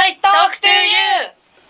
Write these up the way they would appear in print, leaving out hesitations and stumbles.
Enjoy Talk to You。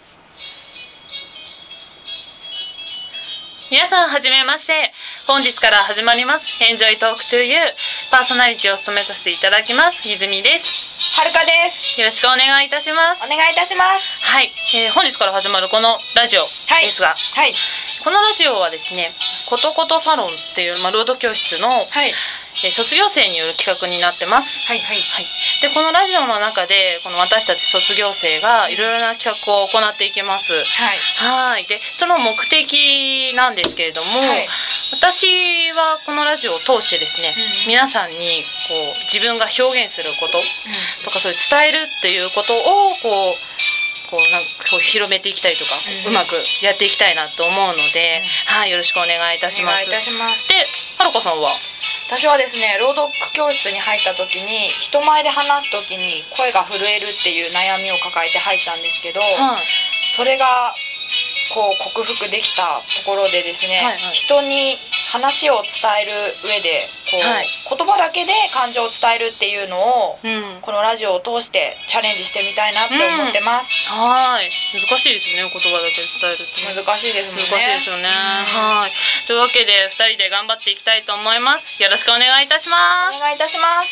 皆さんはじめまして。本日から始まります Enjoy Talk to You。 パーソナリティを務めさせていただきます泉です。 はるかです。 よろしくお願いいたします。 お願いいたします。 はい、本日から始まるこのラジオですが、 はい、 このラジオはですね、ことことサロンっていう、朗読教室の、卒業生による企画になってます。でこのラジオの中でこの私たち卒業生がいろいろな企画を行っていきます。でその目的なんですけれども、私はこのラジオを通してですね、皆さんにこう自分が表現することとか、そういう伝えるっていうことをなんか広めていきたいとか、うまくやっていきたいなと思うので、よろしくお願いいたします。で、はるかさんは？ 私はですね、朗読教室に入った時に人前で話す時に声が震えるっていう悩みを抱えて入ったんですけど、それが克服できたところでですね、人に話を伝える上で言葉だけで感情を伝えるっていうのを、このラジオを通してチャレンジしてみたいなって思ってます。 難しいですよね、言葉だけ伝えるって難しいですもんね。 難しいですよね。というわけで2人で頑張っていきたいと思います。よろしくお願いいたします。 お願いいたします。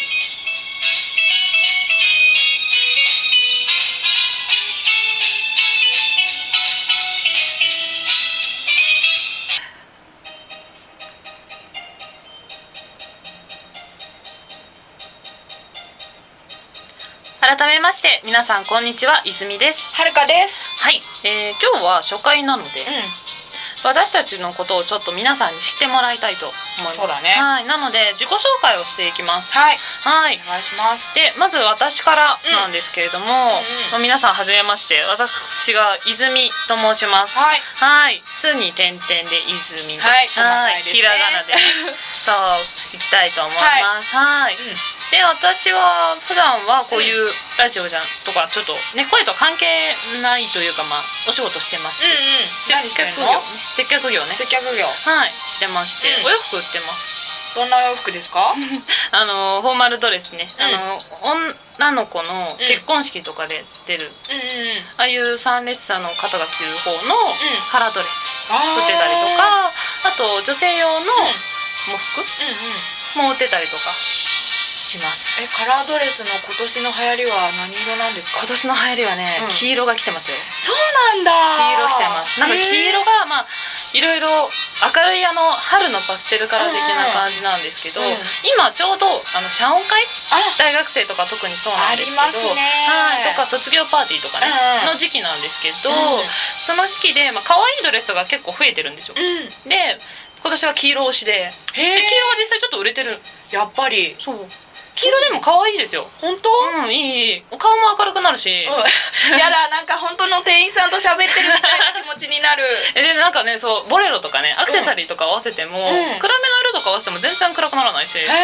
改めまして皆さんこんにちは、泉です。 はるかです。 今日は初回なので、私たちのことをちょっと皆さんに知ってもらいたいと思います。 そうだね。 なので自己紹介をしていきます。 お願いします。 でまず私からなんですけれども、皆さんはじめまして。私が泉と申します。すに点々で泉。ひらがなでそういきたいと思います。で私は普段はこういうラジオとかちょっとね、声と関係ないというか、お仕事してまして、接客業ね。してまして、お洋服売ってます。 どんなお洋服ですか？ フォーマルドレスね。女の子の結婚式とかで出る、ああいう参列者の方が着る方のカラードレス売ってたりとか、あと女性用の喪服も売ってたりとかします。 カラードレスの今年の流行りは何色なんですか？ 今年の流行りはね、黄色が来てますよ。 そうなんだ。 黄色来てます。なんか黄色がいろいろ明るい春のパステルカラー的な感じなんですけど、今ちょうど謝恩会、大学生とか特にそうなんですけど、とか卒業パーティーとかね、の時期なんですけど、その時期で可愛いドレスとか結構増えてるんですよ。で今年は黄色推しで、黄色は実際ちょっと売れてる。 やっぱり黄色でも可愛いですよ。 本当？ いい。顔も明るくなるし。 やだ、なんか本当の店員さんと喋ってるみたいな気持ちになる。 でなんかね、ボレロとかね、アクセサリーとか合わせても、暗めの色とか合わせても全然暗くならないし。